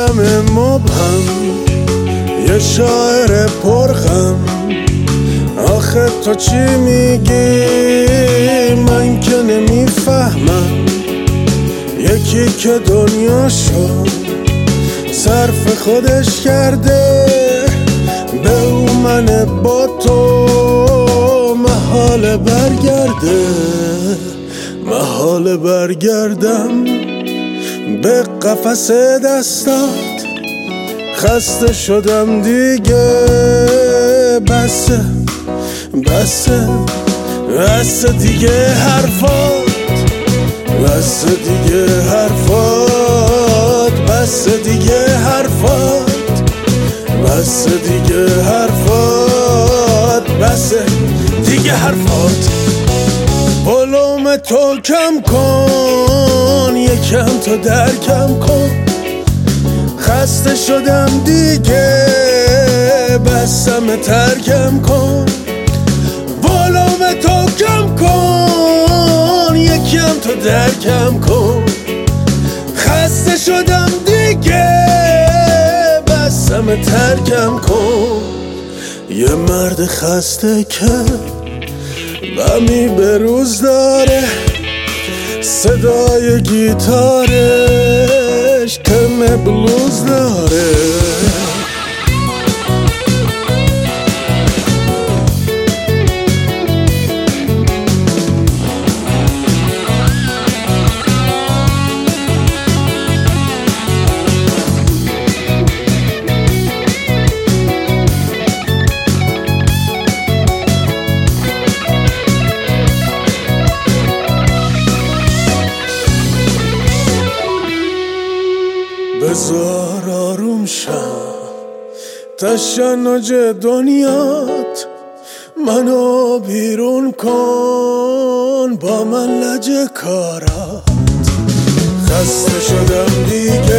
عالم مبهم، یه شاعر پرغم. آخه تو چی میگی من که نمیفهمم؟ یکی که دنیاشو صرف خودش کرده، به او من با تو محال برگرده. محال برگردم به قفس دستات، خسته شدم دیگه. بسه بسه بسه دیگه حرفات، بسه دیگه حرفات، بسه دیگه حرفات، بسه دیگه حرفات، بسه دیگه حرفات. قلوم تو کم کن، یکم تو درکم کن. خسته شدم دیگه، بسم ترکم کن. قلوم تو کم کن، یکم تو درکم کن. خسته شدم دیگه، بسم ترکم کن. یه مرد خسته که غمی به روز داره، صدای گیتارش کم بلوز داره. بذار آروم شم تشنج دنیات، منو بیرون کن با من لجه کارات. خسته شدم دیگه،